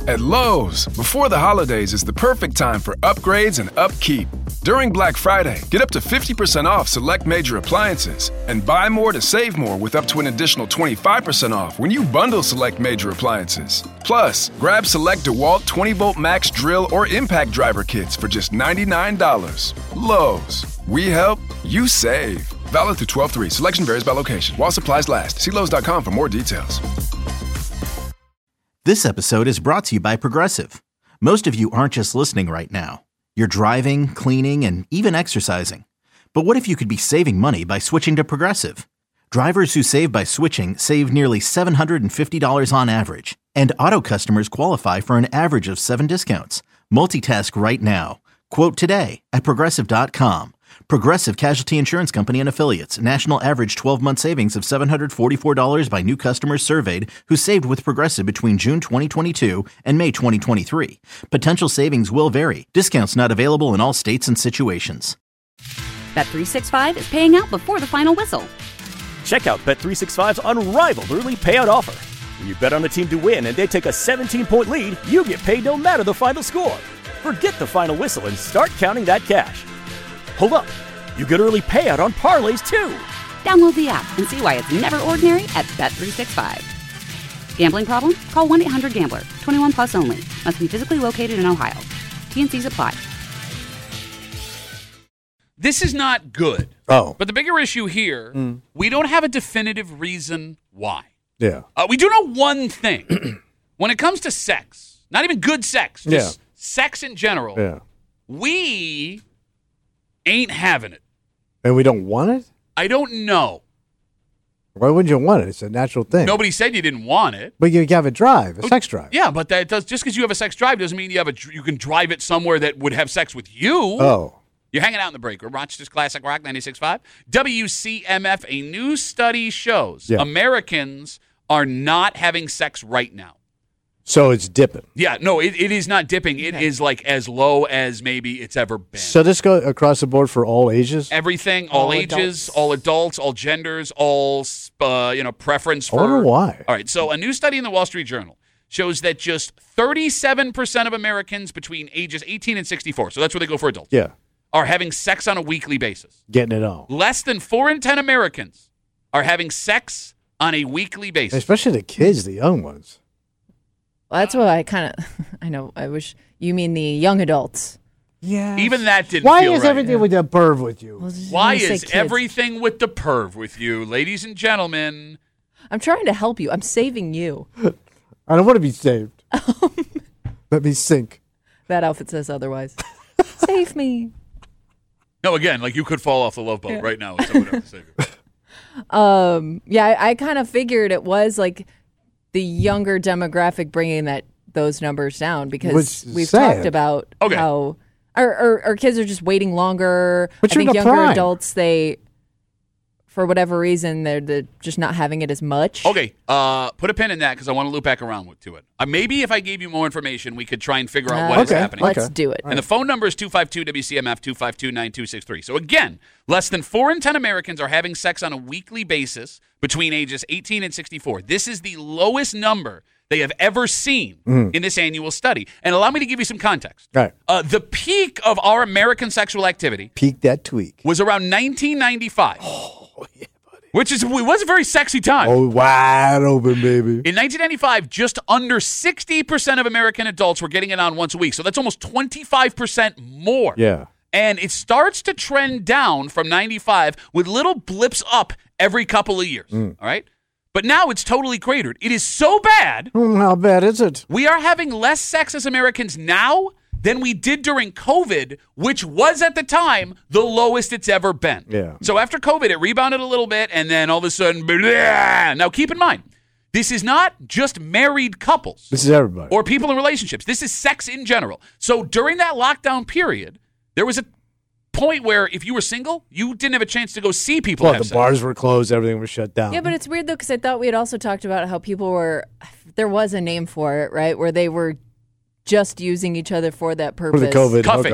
At Lowe's, before the holidays is the perfect time for upgrades and upkeep. During Black Friday, get up to 50% off select major appliances and buy more to save more with up to an additional 25% off when you bundle select major appliances. Plus, grab select DeWalt 20-volt max drill or impact driver kits for just $99. Lowe's. We help, you save. Valid through 12/3. Selection varies by location. While supplies last. See Lowe's.com for more details. This episode is brought to you by Progressive. Most of you aren't just listening right now. You're driving, cleaning, and even exercising. But what if you could be saving money by switching to Progressive? Drivers who save by switching save nearly $750 on average. And auto customers qualify for an average of 7 discounts. Multitask right now. Quote today at Progressive.com. Progressive Casualty Insurance Company and Affiliates. National average 12-month savings of $744 by new customers surveyed who saved with Progressive between June 2022 and May 2023. Potential savings will vary. Discounts not available in all states and situations. Bet365 is paying out before the final whistle. Check out Bet365's unrivaled early payout offer. When you bet on a team to win and they take a 17-point lead, you get paid no matter the final score. Forget the final whistle and start counting that cash. Hold up. You get early payout on parlays, too. Download the app and see why it's never ordinary at Bet365. Gambling problem? Call 1-800-GAMBLER. 21 plus only. Must be physically located in Ohio. T&Cs apply. This is not good. Oh. But the bigger issue here, we don't have a definitive reason why. Yeah. We do know one thing. When it comes to sex, not even good sex, just sex in general, we ain't having it. And we don't want it? I don't know. Why wouldn't you want it? It's a natural thing. Nobody said you didn't want it. But you have a drive, a sex drive. Yeah, but that does just because you have a sex drive doesn't mean you can drive it somewhere that would have sex with you. Oh. You're hanging out in the break room. Rochester's Classic Rock 96.5. WCMF, a new study shows Americans are not having sex right now. So it's dipping. Yeah, no, it is not dipping. It is like as low as maybe it's ever been. So this go across the board for all ages? Everything, all ages, all adults, all genders, all preference for. I wonder why. All right, so a new study in the Wall Street Journal shows that just 37% of Americans between ages 18 and 64, so that's where they go for adults, are having sex on a weekly basis. Getting it on. Less than 4 in 10 Americans are having sex on a weekly basis. Especially the kids, the young ones. Well, that's what I know. I wish you mean the young adults. Yeah. Even that didn't Why feel is right. everything with the perv with you? Why is everything with the perv with you, ladies and gentlemen? I'm trying to help you. I'm saving you. I don't want to be saved. Let me sink. That outfit says otherwise. Save me. No, again, like you could fall off the love boat right now. With someone else to save you. I kind of figured it was like the younger demographic bringing those numbers down because we've talked about how our kids are just waiting longer. But I think younger prime. adults, they, for whatever reason, they're just not having it as much. Okay, put a pin in that because I want to loop back around to it. Maybe if I gave you more information, we could try and figure out what is happening. Let's do it. And the phone number is 252-WCMF, 252-9263. So again, less than 4 in 10 Americans are having sex on a weekly basis between ages 18 and 64. This is the lowest number they have ever seen in this annual study. And allow me to give you some context. Right. The peak of our American sexual activity Peak that tweak. was around 1995. Oh, yeah, buddy. It was a very sexy time. Oh, wide open, baby. In 1995, just under 60% of American adults were getting it on once a week. So that's almost 25% more. Yeah. And it starts to trend down from 95 with little blips up every couple of years. All right? But now it's totally cratered. It is so bad. How bad is it? We are having less sex as Americans now than we did during COVID, which was at the time the lowest it's ever been. Yeah. So after COVID, it rebounded a little bit, and then all of a sudden, blah. Now keep in mind, this is not just married couples. This is everybody. Or people in relationships. This is sex in general. So during that lockdown period, there was a point where if you were single, you didn't have a chance to go see people have the sex. bars were closed, everything was shut down. Yeah, but it's weird, though, because I thought we had also talked about how people were, there was a name for it, right, where they were just using each other for that purpose. For the COVID Cuffing. hookup.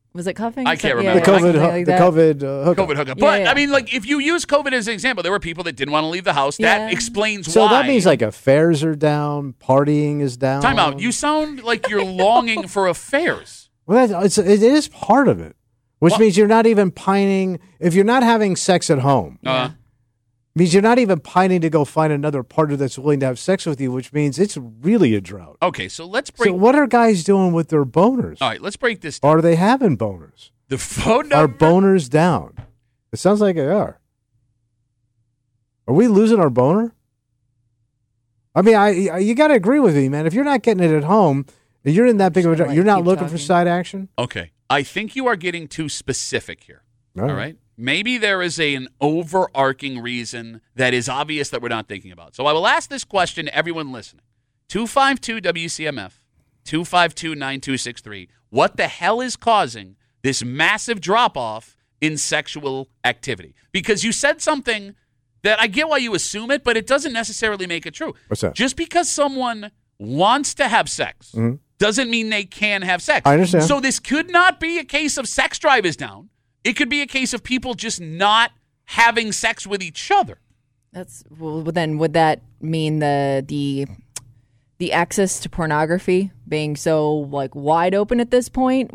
Was it cuffing? I can't remember. The COVID hookup. COVID hookup. But, I mean, like, if you use COVID as an example, there were people that didn't want to leave the house. That explains why. So that means, like, affairs are down, partying is down. Time out. You sound like you're longing for affairs. Well, it is part of it, which means you're not even pining. If you're not having sex at home, means you're not even pining to go find another partner that's willing to have sex with you, which means it's really a drought. Okay, so let's break. So what are guys doing with their boners? All right, let's break this down. Are they having boners? The phone number. Are boners down? It sounds like they are. Are we losing our boner? I mean, you got to agree with me, man. If you're not getting it at home, and you're in that big of a drought, you're not looking for side action? Okay, I think you are getting too specific here. All right? Maybe there is an overarching reason that is obvious that we're not thinking about. So I will ask this question to everyone listening. 252-WCMF, 252-9263. What the hell is causing this massive drop-off in sexual activity? Because you said something that I get why you assume it, but it doesn't necessarily make it true. What's that? Just because someone wants to have sex doesn't mean they can have sex. I understand. So this could not be a case of sex drive is down. It could be a case of people just not having sex with each other. Then would that mean the access to being so like wide open at this point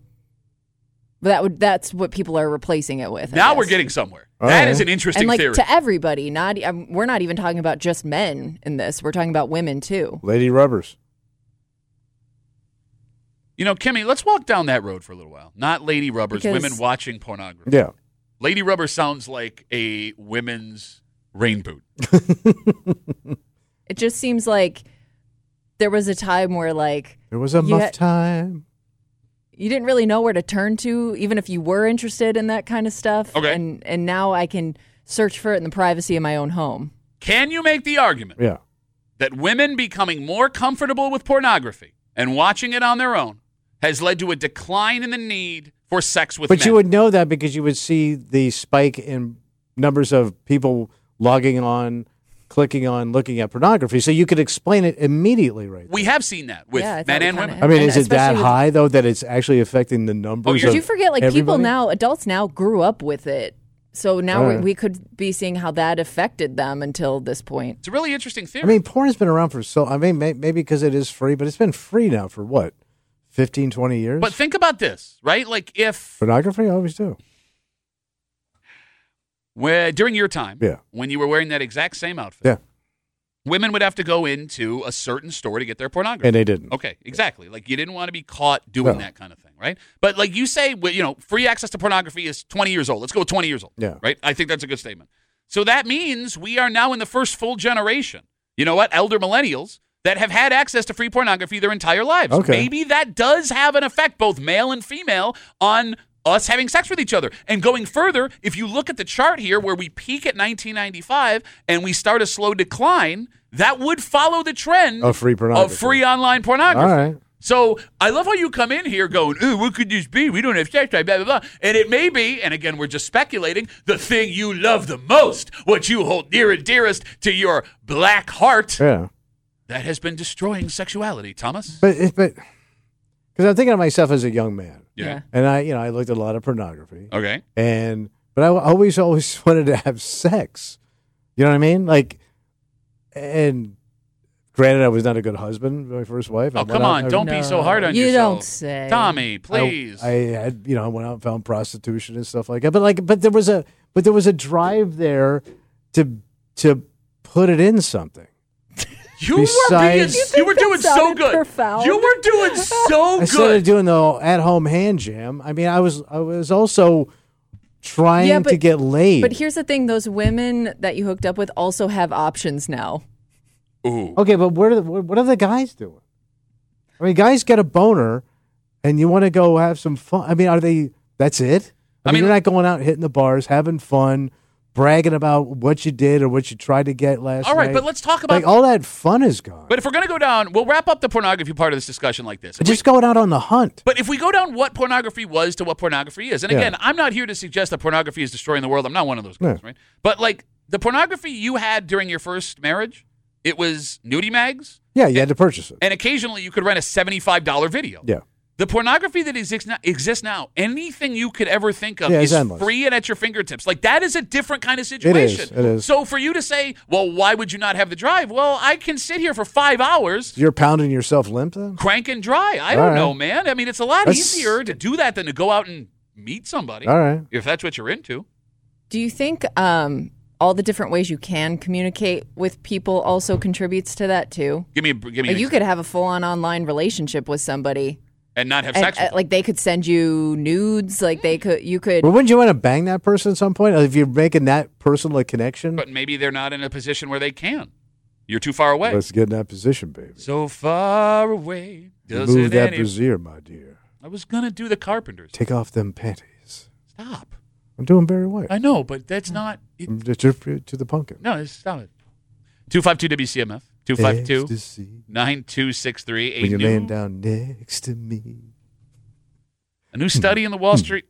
that's what people are replacing it with. Now we're getting somewhere. That is an interesting theory. To everybody, we're not even talking about just men in this. We're talking about women too. Lady rubbers. You know, Kimmy, let's walk down that road for a little while. Not lady rubbers, women watching pornography. Yeah. Lady rubber sounds like a women's rain boot. It just seems like there was a time where, like... There was a muff time. You didn't really know where to turn to, even if you were interested in that kind of stuff. Okay. And now I can search for it in the privacy of my own home. Can you make the argument that women becoming more comfortable with pornography and watching it on their own has led to a decline in the need for sex with men? But you would know that because you would see the spike in numbers of people logging on, clicking on, looking at pornography. So you could explain it immediately, right? We have seen that with men and women. I mean, is it that high, though, that it's actually affecting the numbers? Did you forget, like, people now, adults now grew up with it. So now we could be seeing how that affected them until this point. It's a really interesting theory. I mean, porn has been around for maybe because it is free, but it's been free now for what? 15, 20 years? But think about this, right? Like if... Pornography? I always do. During your time, when you were wearing that exact same outfit, women would have to go into a certain store to get their pornography. And they didn't. Okay, exactly. Like you didn't want to be caught doing that kind of thing, right? But like you say, free access to pornography is 20 years old. Let's go with 20 years old, right? I think that's a good statement. So that means we are now in the first full generation, you know what, elder millennials, that have had access to free pornography their entire lives. Okay. Maybe that does have an effect, both male and female, on us having sex with each other. And going further, if you look at the chart here where we peak at 1995 and we start a slow decline, that would follow the trend of free pornography, of free online pornography. All right. So I love how you come in here going, ooh, what could this be? We don't have sex drive, blah, blah, blah. And it may be, and again, we're just speculating, the thing you love the most, what you hold near and dearest to your black heart. Yeah. That has been destroying sexuality, Thomas. But because I'm thinking of myself as a young man. Yeah. And I looked at a lot of pornography. Okay. But I always wanted to have sex. You know what I mean? Like, and granted, I was not a good husband to my first wife. Oh, come on. Don't be so hard on yourself. You don't say. Tommy, please. I had, I went out and found prostitution and stuff like that. But there was a drive there to put it in something. You were doing so good. Profound. You were doing so good. Instead of doing the at-home hand jam, I mean, I was also trying to get laid. But here's the thing: those women that you hooked up with also have options now. Ooh. Okay, but what are the guys doing? I mean, guys get a boner, and you want to go have some fun. I mean, that's it? I mean, you're not going out and hitting the bars, having fun, bragging about what you did or what you tried to get last night. All right, but let's talk about... Like, all that fun is gone. But if we're going to go down... We'll wrap up the pornography part of this discussion like this. Just going out on the hunt. But if we go down what pornography was to what pornography is, and again, I'm not here to suggest that pornography is destroying the world. I'm not one of those guys, right? But, like, the pornography you had during your first marriage, it was nudie mags. Yeah, you had to purchase it. And occasionally you could rent a $75 video. Yeah. The pornography that exists now, anything you could ever think of is free and at your fingertips. Like, that is a different kind of situation. It is. So for you to say, well, why would you not have the drive? Well, I can sit here for 5 hours. You're pounding yourself limp then? Crank and dry. I don't know, man. I mean, it's a lot easier to do that than to go out and meet somebody. All right. If that's what you're into. Do you think all the different ways you can communicate with people also contributes to that too? Give me like you could have a full-on online relationship with somebody. And not have sex with them. Like, they could send you nudes. Like, you could. Well, wouldn't you want to bang that person at some point if you're making that personal a connection? But maybe they're not in a position where they can. You're too far away. Let's get in that position, baby. So far away. Move that brassiere, my dear. I was going to do the Carpenters. Take off them panties. Stop. I'm doing very well. I know, but that's not. To the pumpkin. No, stop it. 252 WCMF. 252-9263. When you're laying down next to me. A new study in the Wall Street.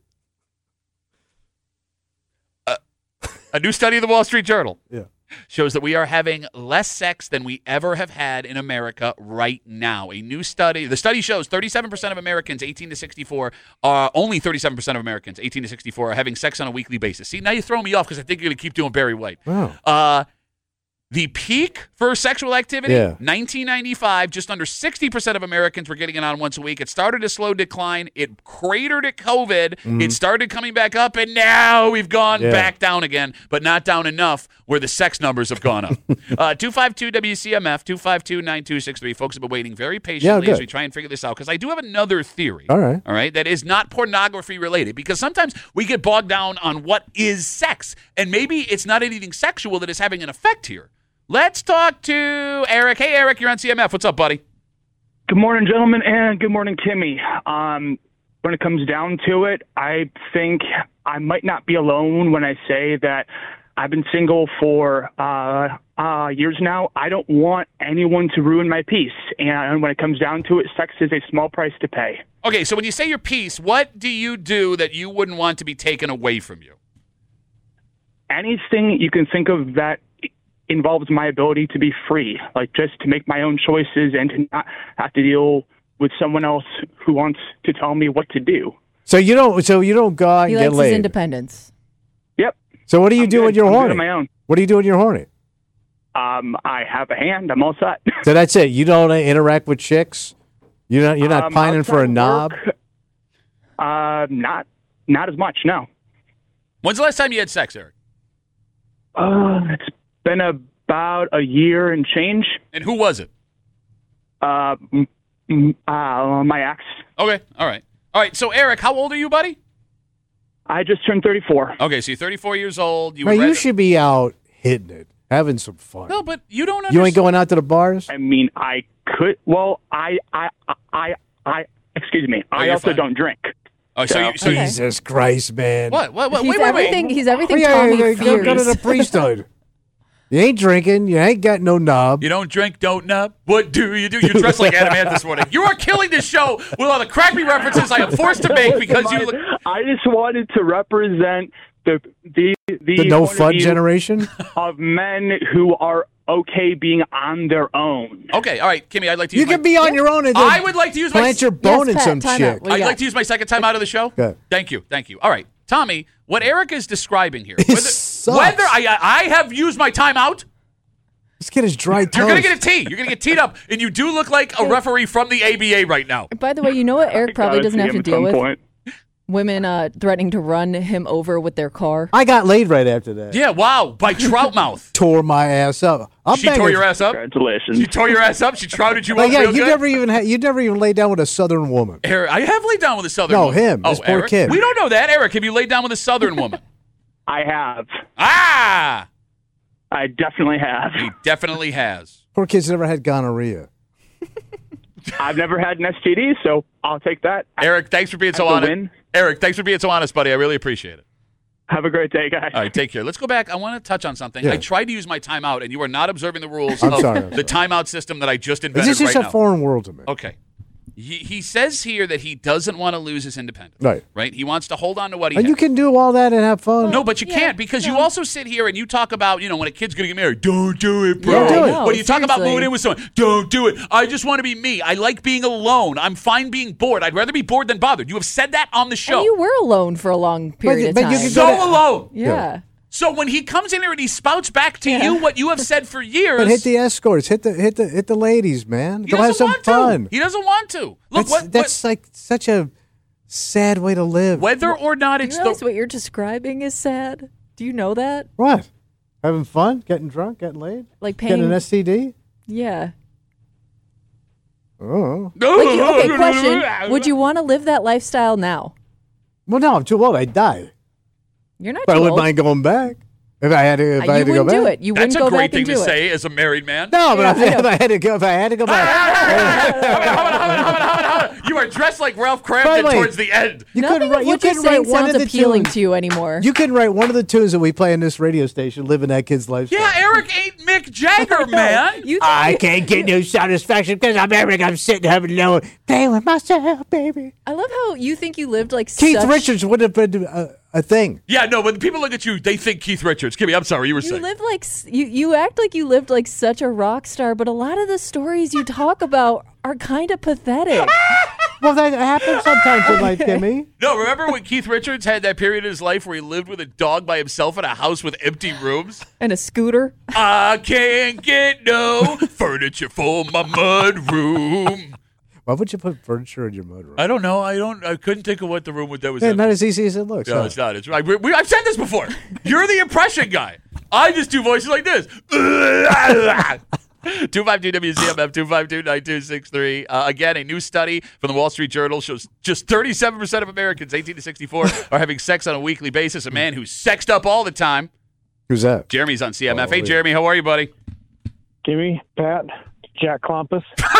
A new study in the Wall Street Journal shows that we are having less sex than we ever have had in America right now. A new study. The study shows 37% of Americans 18 to 64 only 37% of Americans 18 to 64 are having sex on a weekly basis. See, now you throw me off because I think you're going to keep doing Barry White. Wow. The peak for sexual activity, 1995, just under 60% of Americans were getting it on once a week. It started a slow decline. It cratered at COVID. It started coming back up, and now we've gone back down again, but not down enough where the sex numbers have gone up. 252-WCMF, 252-9263. Folks have been waiting very patiently as we try and figure this out, because I do have another theory, all right, that is not pornography related, because sometimes we get bogged down on what is sex, and maybe it's not anything sexual that is having an effect here. Let's talk to Eric. Hey, Eric, you're on CMF. What's up, buddy? Good morning, gentlemen, and good morning, Kimmy. When it comes down to it, I think I might not be alone when I say that I've been single for years now. I don't want anyone to ruin my peace. And when it comes down to it, sex is a small price to pay. Okay, so when you say your peace, what do you do that you wouldn't want to be taken away from you? Anything you can think of that involves my ability to be free, like just to make my own choices and to not have to deal with someone else who wants to tell me what to do. So you don't go out and get laid. He likes his independence. Yep. So what do you do when you're horny? On my own. What do you do when you're horny? I have a hand. I'm all set. So that's it. You don't interact with chicks. You're not pining for a knob. Not as much. No. When's the last time you had sex, Eric? It's been about a year and change. And who was it? My ex. Okay, all right. So, Eric, how old are you, buddy? I just turned 34. Okay, so you're 34 years old. You should be out hitting it, having some fun. No, but you don't understand. You ain't going out to the bars? I mean, I could. Well, excuse me. I also don't drink. Oh, so Jesus Christ, man! What? He's everything. He's everything. Tommy fears. Go to the priesthood. You ain't drinking. You ain't got no knob. You don't drink, don't nub. What do? You're dressed like Adam Ant this morning. You are killing this show with all the crappy references I am forced to make because you. I just wanted to represent the no fun generation of men who are okay being on their own. Okay, all right, Kimmy, I'd like to. You can be on your own. And I would like to use plant your bone in some chick. I'd like to use my second time out of the show. Good. Thank you. All right, Tommy, what Eric is describing here. Whether I have used my time out. This kid is dry toast. You're going to get a tee. You're going to get teed up, and you do look like a referee from the ABA right now. By the way, you know what Eric probably doesn't have to deal with? Women threatening to run him over with their car. I got laid right after that. Yeah, wow, by Troutmouth. Tore my ass up. She tore your ass up? Congratulations. She tore your ass up? She trouted you up real good? You never even laid down with a Southern woman. Eric, I have laid down with a Southern woman. No, him. This poor Eric? kid. We don't know that. Eric, have you laid down with a Southern woman? I have. Ah! I definitely have. He definitely has. Poor kid's never had gonorrhea. I've never had an STD, so I'll take that. Eric, thanks for being so honest. Eric, thanks for being so honest, buddy. I really appreciate it. Have a great day, guys. All right, take care. Let's go back. I want to touch on something. Yeah. I tried to use my timeout, and you are not observing the rules I'm of sorry. the timeout system that I just invented This is right just now. a foreign world to me. Okay. He says here that he doesn't want to lose his independence. Right? He wants to hold on to what he has. And you can do all that and have fun. No, but you can't because you also sit here and you talk about, when a kid's going to get married, don't do it, bro. Yeah, when you talk about moving in with someone, don't do it. I just want to be me. I like being alone. I'm fine being bored. I'd rather be bored than bothered. You have said that on the show. And you were alone for a long period of time. Alone. Yeah. So when he comes in here and he spouts back to you what you have said for years, but hit the escorts, hit the ladies, man. Go have some fun. He doesn't want to. Look, that's like such a sad way to live. Whether or not it's what you're describing is sad. Do you know that? What? Having fun, getting drunk, getting laid, like paying, getting an STD. Yeah. Oh. Okay, question: would you want to live that lifestyle now? Well, no, I'm too old. I'd die. You're not. But too I old. wouldn't mind going back if I had to. If I had to go back, do it. You That's wouldn't go a great back and thing do to it. say as a married man. No, but if I had to go back. You are dressed like Ralph Cramden towards the end. Nothing of what you're saying sounds appealing to you anymore. You can write one of the tunes that we play in this radio station, living that kid's lifestyle. Yeah, Eric ain't Mick Jagger, man. I can't get no satisfaction because I'm Eric. I'm sitting having no playing with myself, baby. I love how you think you lived like Keith Richards would have been a thing. Yeah, no, when people look at you, they think Keith Richards. Kimmy, I'm sorry, you were saying. You live like you act like you lived like such a rock star, but a lot of the stories you talk about are kind of pathetic. Well, that happens sometimes in life, Kimmy. No, remember when Keith Richards had that period in his life where he lived with a dog by himself in a house with empty rooms? And a scooter? I can't get no furniture for my mud room. Why would you put furniture in your mud room? I don't know. I couldn't think of what the room that was. Yeah, not as easy as it looks. No, it's not. It's right. I've said this before. You're the impression guy. I just do voices like this. 252-WCMF, 252-9263. Again, a new study from the Wall Street Journal shows just 37% of Americans 18 to 64 are having sex on a weekly basis. A man who's sexed up all the time. Who's that? Jeremy's on CMF. Hey, Jeremy, how are you, buddy? Kimmy, Pat, Jack Klompus.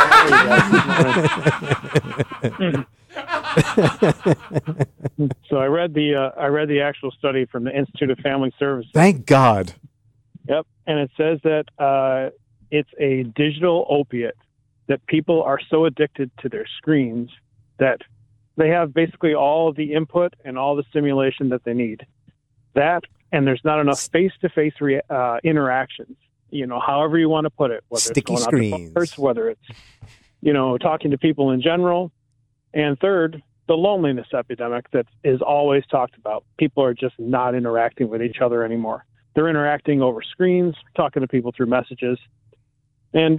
So I read the actual study from the Institute of Family Services. Thank God. Yep, and it says that it's a digital opiate, that people are so addicted to their screens that they have basically all of the input and all the stimulation that they need. That, and there's not enough face-to-face interactions. However you want to put it, whether sticky it's going screens, out to bars, whether it's talking to people in general, and third, the loneliness epidemic that is always talked about. People are just not interacting with each other anymore. They're interacting over screens, talking to people through messages, and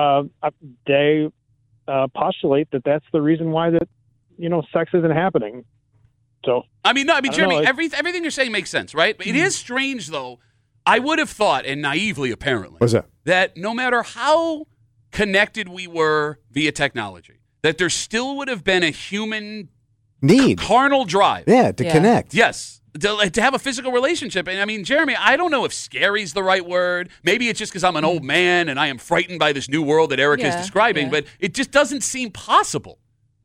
they postulate that that's the reason why that sex isn't happening. So Jeremy, everything you're saying makes sense, right? It is strange, though. I would have thought, and naively apparently, what's that no matter how connected we were via technology, that there still would have been a human need, carnal drive. Yeah, to connect. Yes. To have a physical relationship. And Jeremy, I don't know if scary's the right word. Maybe it's just because I'm an old man and I am frightened by this new world that Eric is describing, but it just doesn't seem possible.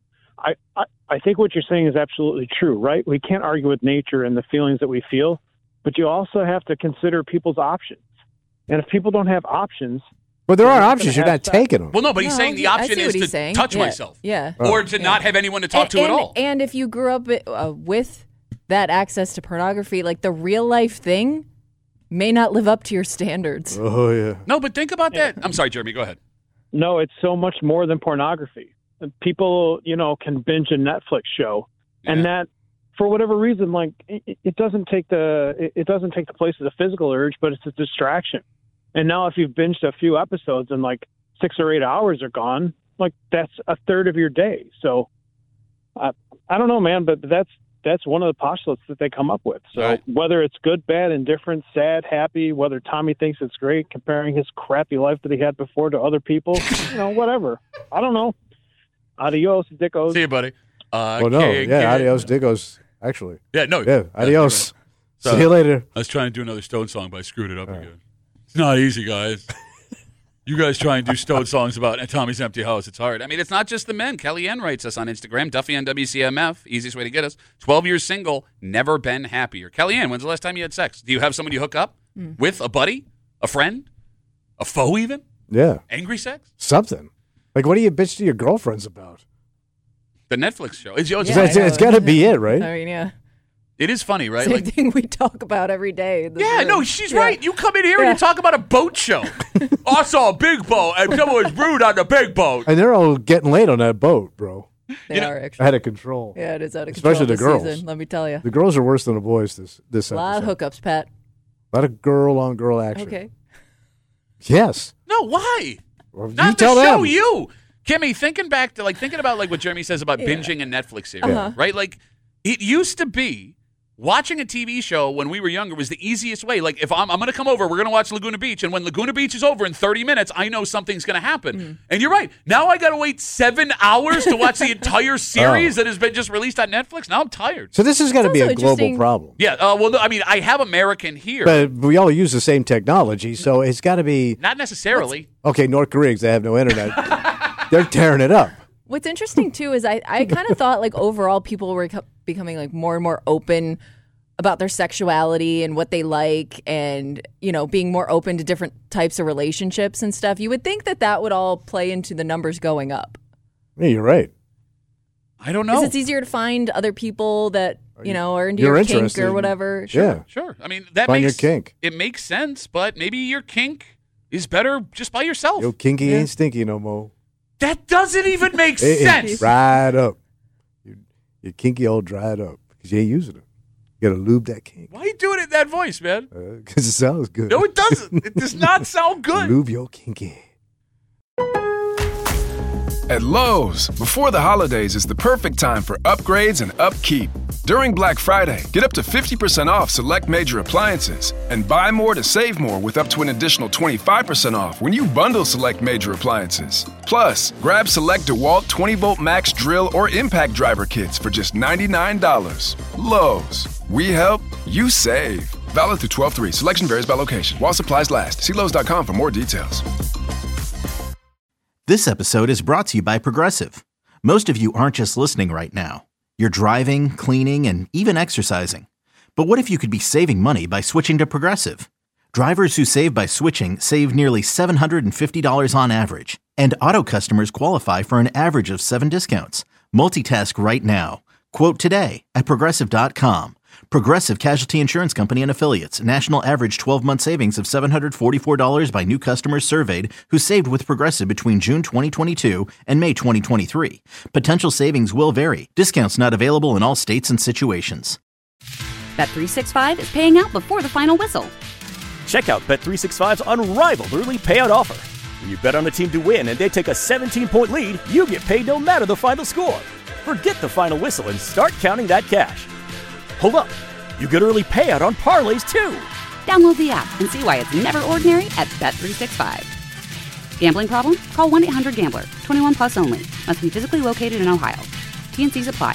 I think what you're saying is absolutely true, right? We can't argue with nature and the feelings that we feel, but you also have to consider people's options. And if people don't have options... Well, there are options. You're not taking them. Well, no, but he's saying the option is to touch myself. Yeah. Or to not have anyone to talk to at all. And if you grew up with that access to pornography, like the real life thing may not live up to your standards. Oh, yeah. No, but think about that. I'm sorry, Jeremy, go ahead. No, it's so much more than pornography. People, can binge a Netflix show, and that, for whatever reason, like it doesn't take the place of the physical urge, but it's a distraction. And now, if you've binged a few episodes and like 6 or 8 hours are gone, like that's a third of your day. So, I don't know, man, but that's one of the postulates that they come up with. So whether it's good, bad, indifferent, sad, happy, whether Tommy thinks it's great, comparing his crappy life that he had before to other people, whatever. I don't know. Adios, dickos. See you, buddy. Adios, dickos, actually. Yeah, no. Yeah, adios. So, see you later. I was trying to do another Stone song, but I screwed it up again. It's not easy, guys. You guys try and do Stone songs about Tommy's empty house. It's hard. It's not just the men. Kellyanne writes us on Instagram, Duffy on WCMF, easiest way to get us. 12 years single, never been happier. Kellyanne, when's the last time you had sex? Do you have somebody you hook up with? A buddy? A friend? A foe even? Yeah. Angry sex? Something. Like, what do you bitch to your girlfriends about? The Netflix show. It's got to be it, right? I mean, yeah. It is funny, right? Same thing we talk about every day. No, she's right. You come in here and you talk about a boat show. I saw a big boat, and someone was rude on the big boat. And they're all getting late on that boat, bro. They are actually out of control. Yeah, it is out of control. Especially the girls. Season, let me tell you. The girls are worse than the boys this episode. A lot of hookups, Pat. A lot of girl-on-girl action. Okay. Yes. No, why? Well, not you tell to show them. you. Kimmy, thinking about like what Jeremy says about binging a Netflix series, right? Like it used to be watching a TV show when we were younger was the easiest way. Like if I'm going to come over, we're going to watch Laguna Beach, and when Laguna Beach is over in 30 minutes, I know something's going to happen. And you're right. Now I got to wait 7 hours to watch the entire series that has been just released on Netflix. Now I'm tired. So this is going to be a global problem. Yeah. Well, I mean, I have American here, but we all use the same technology, so it's got to be not necessarily. Okay, North Koreans, they have no internet. They're tearing it up. What's interesting too is I kind of thought like overall people were becoming like more and more open about their sexuality and what they like, and being more open to different types of relationships and stuff. You would think that would all play into the numbers going up. Yeah, you're right. I don't know. Because it's easier to find other people that are into your kink or whatever. Sure. I mean, find your kink. It makes sense, but maybe your kink is better just by yourself. Yo, kinky ain't stinky no more. That doesn't even make sense. Dried up. Your kinky all dried up because you ain't using it. You got to lube that kink. Why are you doing it in that voice, man? Because it sounds good. No, it doesn't. It does not sound good. Lube your kinky. At Lowe's, before the holidays is the perfect time for upgrades and upkeep. During Black Friday, get up to 50% off select major appliances and buy more to save more with up to an additional 25% off when you bundle select major appliances. Plus, grab select DeWalt 20-volt max drill or impact driver kits for just $99. Lowe's. We help, you save. Valid through 12/3. Selection varies by location. While supplies last. See Lowe's.com for more details. This episode is brought to you by Progressive. Most of you aren't just listening right now. You're driving, cleaning, and even exercising. But what if you could be saving money by switching to Progressive? Drivers who save by switching save nearly $750 on average. And auto customers qualify for an average of 7 discounts. Multitask right now. Quote today at Progressive.com. Progressive Casualty Insurance Company and Affiliates. National average 12-month savings of $744 by new customers surveyed who saved with Progressive between June 2022 and May 2023. Potential savings will vary. Discounts not available in all states and situations. Bet365 is paying out before the final whistle. Check out Bet365's unrivaled early payout offer. When you bet on a team to win and they take a 17-point lead, you get paid no matter the final score. Forget the final whistle and start counting that cash. Hold up. You get early payout on parlays, too. Download the app and see why it's never ordinary at Bet365. Gambling problem? Call 1-800-GAMBLER. 21 plus only. Must be physically located in Ohio. T&Cs apply.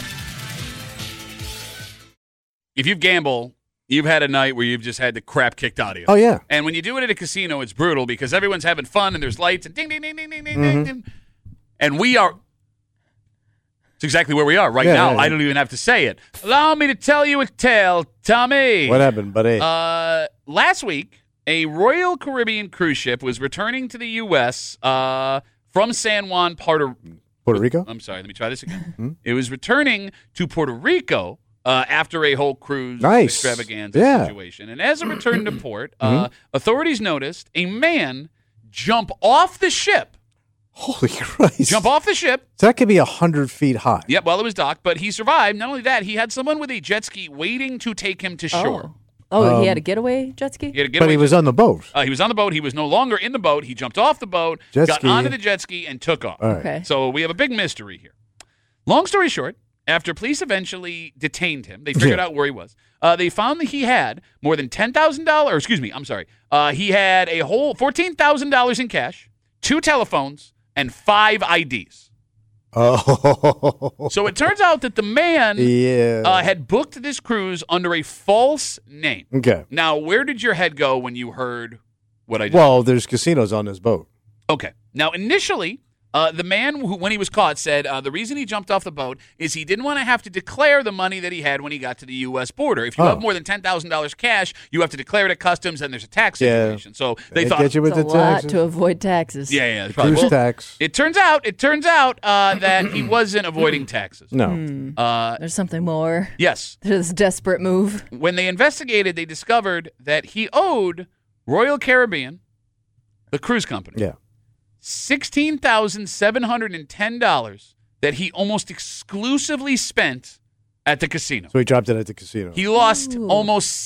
If you gamble, you've had a night where you've just had the crap kicked out of you. Oh, yeah. And when you do it at a casino, it's brutal because everyone's having fun and there's lights and ding, ding, ding, ding, ding, ding, ding. And we are... It's exactly where we are right now. Yeah. I don't even have to say it. Allow me to tell you a tale, Tommy. What happened, buddy? Last week, a Royal Caribbean cruise ship was returning to the U.S. From San Juan, Puerto Rico? I'm sorry, let me try this again. It was returning to Puerto Rico after a whole cruise extravaganza situation. And as it returned to port, authorities noticed a man jump off the ship. Holy Christ. Jump off the ship. So that could be 100 feet high. Yep, well, it was docked, but he survived. Not only that, he had someone with a jet ski waiting to take him to shore. He had a getaway jet ski? But he was on the boat. He was on the boat. He was no longer in the boat. He jumped off the boat, got onto the jet ski, and took off. Right. Okay. So we have a big mystery here. Long story short, after police eventually detained him, they figured out where he was. They found that he had more than $10,000. Excuse me, I'm sorry. He had a whole $14,000 in cash, 2 telephones, and 5 IDs. Oh. So it turns out that the man had booked this cruise under a false name. Okay. Now, where did your head go when you heard what I did? Well, there's casinos on this boat. Okay. Now, initially, The man, who, when he was caught, said the reason he jumped off the boat is he didn't want to have to declare the money that he had when he got to the U.S. border. If you have more than $10,000 cash, you have to declare it at customs, and there's a tax situation. So they thought get you with It's a the lot taxes. to avoid taxes. yeah, Cruise tax. It turns out that he wasn't avoiding taxes. No. There's something more. Yes. to this desperate move. When they investigated, they discovered that he owed Royal Caribbean, the cruise company, Yeah. $16,710 that he almost exclusively spent at the casino. So he dropped it at the casino. He lost almost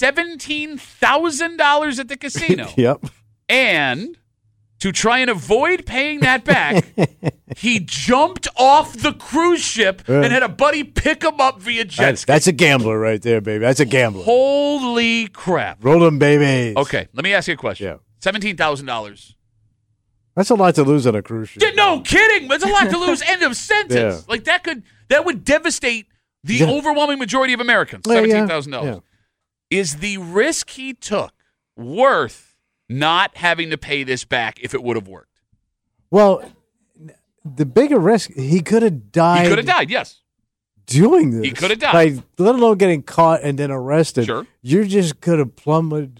$17,000 at the casino. Yep. And to try and avoid paying that back, he jumped off the cruise ship and had a buddy pick him up via jet ski. That's a gambler right there, baby. That's a gambler. Holy crap. Roll them, babies. Okay, let me ask you a question. Yeah. $17,000. That's a lot to lose on a cruise ship. Yeah, no kidding. That's a lot to lose. End of sentence. Yeah. Like that would devastate the overwhelming majority of Americans. $17,000. Yeah. Is the risk he took worth not having to pay this back if it would have worked? Well, the bigger risk, he could have died. He could have died, yes. Doing this. He could have died. Like, let alone getting caught and then arrested. Sure. You just could have plummeted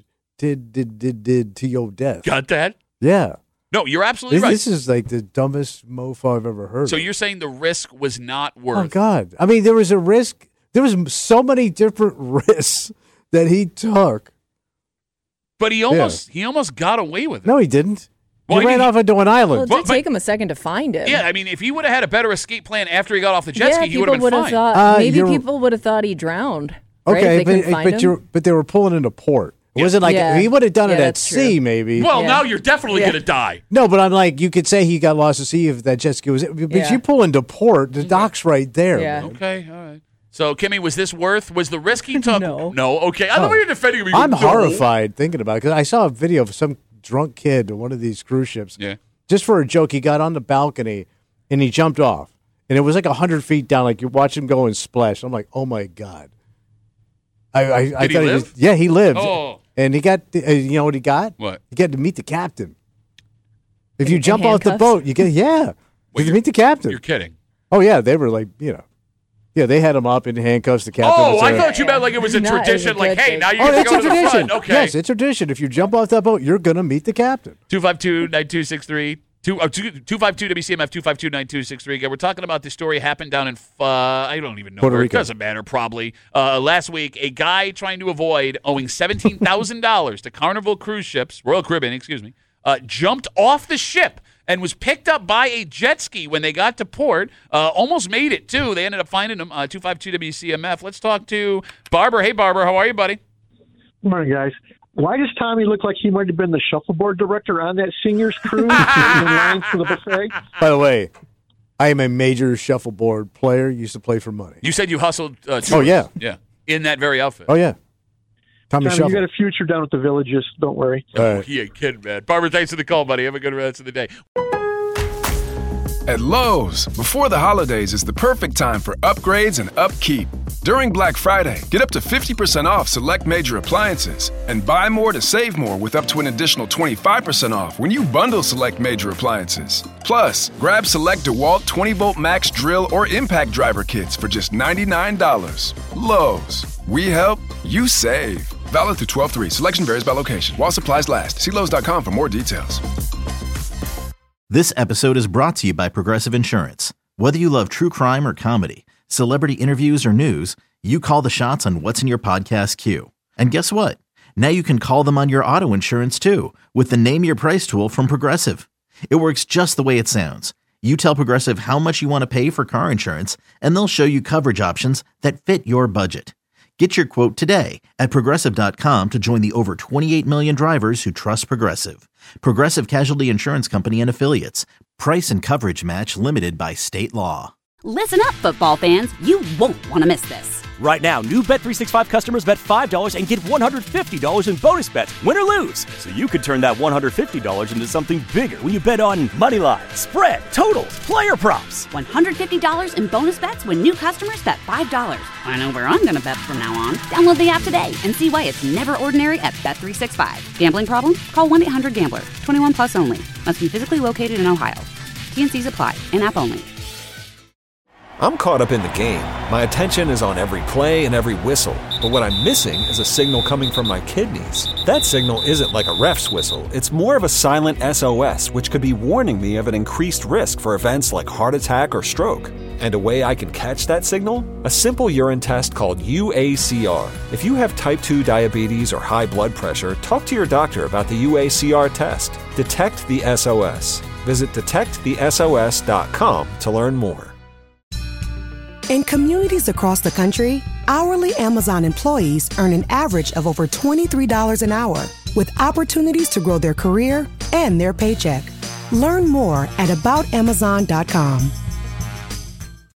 to your death. Got that? Yeah. No, you're absolutely right. This is like the dumbest mofo I've ever heard. So you're saying the risk was not worth Oh, God. I mean, there was a risk. There was so many different risks that he took. But he almost got away with it. No, he didn't. Well, he ran off into an Well, island. it did take him a second to find him. Yeah, I mean, if he would have had a better escape plan after he got off the jet ski, he would have been fine. Thought, maybe people would have thought he drowned. Right? Okay, If they couldn't find him. but they were pulling into port. It wasn't like Yeah. he would have done it Yeah, at that's sea, true. maybe. Well, now you're definitely going to die. No, but I'm like, you could say he got lost at sea if that jet ski was. But Yeah. you pull into port, the dock's right there. Yeah. man. Okay, all right. So, Kimmy, was the risk he took? No. No, okay. I thought you were defending him. You I'm go, no. horrified thinking about it because I saw a video of some drunk kid on one of these cruise ships. Yeah. Just for a joke, he got on the balcony and he jumped off. And it was like 100 feet down. Like you watch him go and splash. I'm like, oh, my God. I Did he thought live? Yeah, he lived. Oh. And he got, you know what he got? What? He got to meet the captain. If you In jump off the handcuffs? boat, you get, Well, you meet the captain. You're kidding. Oh, yeah, they were like, they had him up in handcuffs. The captain. Oh, was I there. thought you meant like it was a Not as a tradition. Like, good hey, thing. now you Oh, get to that's go a to the tradition. front. Okay. Yes, it's a tradition. If you jump off that boat, you're going to meet the captain. 252-9263. 252-WCMF, 252-9263. Again, we're talking about this story happened down in, I don't even know. Puerto where. Rico. It doesn't matter, probably. Last week, a guy trying to avoid owing $17,000 to Carnival Cruise Ships, Royal Caribbean, excuse me, jumped off the ship and was picked up by a jet ski when they got to port. Almost made it, too. They ended up finding him, 252-WCMF. Let's talk to Barber. Hey, Barber, how are you, buddy? Morning, guys. Why does Tommy look like he might have been the shuffleboard director on that seniors cruise in line for the buffet? By the way, I am a major shuffleboard player. Used to play for money. You said you hustled tourists. Oh, yeah. Yeah, in that very outfit. Oh, yeah. Tommy Tommy, Shuffle. you got a future down at the Villages. Don't worry. All right. He ain't kidding, man. Barber, thanks for the call, buddy. Have a good rest of the day. At Lowe's, before the holidays is the perfect time for upgrades and upkeep. During Black Friday, get up to 50% off select major appliances and buy more to save more with up to an additional 25% off when you bundle select major appliances. Plus, grab select DeWalt 20-volt max drill or impact driver kits for just $99. Lowe's, we help, you save. Valid through 12/3. Selection varies by location. While supplies last. See Lowe's.com for more details. This episode is brought to you by Progressive Insurance. Whether you love true crime or comedy, celebrity interviews or news, you call the shots on what's in your podcast queue. And guess what? Now you can call them on your auto insurance too with the Name Your Price tool from Progressive. It works just the way it sounds. You tell Progressive how much you want to pay for car insurance, and they'll show you coverage options that fit your budget. Get your quote today at Progressive.com to join the over 28 million drivers who trust Progressive. Progressive Casualty Insurance Company and Affiliates. Price and coverage match limited by state law. Listen up, football fans. You won't want to miss this. Right now, new Bet365 customers bet $5 and get $150 in bonus bets, win or lose. So you could turn that $150 into something bigger when you bet on money line, spread, totals, player props. $150 in bonus bets when new customers bet $5. I know where I'm going to bet from now on. Download the app today and see why it's never ordinary at Bet365. Gambling problem? Call 1-800-GAMBLER. 21 plus only. Must be physically located in Ohio. T&Cs apply. In-app only. I'm caught up in the game. My attention is on every play and every whistle. But what I'm missing is a signal coming from my kidneys. That signal isn't like a ref's whistle. It's more of a silent SOS, which could be warning me of an increased risk for events like heart attack or stroke. And a way I can catch that signal? A simple urine test called UACR. If you have type 2 diabetes or high blood pressure, talk to your doctor about the UACR test. Detect the SOS. Visit detectthesos.com to learn more. In communities across the country, hourly Amazon employees earn an average of over $23 an hour, with opportunities to grow their career and their paycheck. Learn more at aboutamazon.com.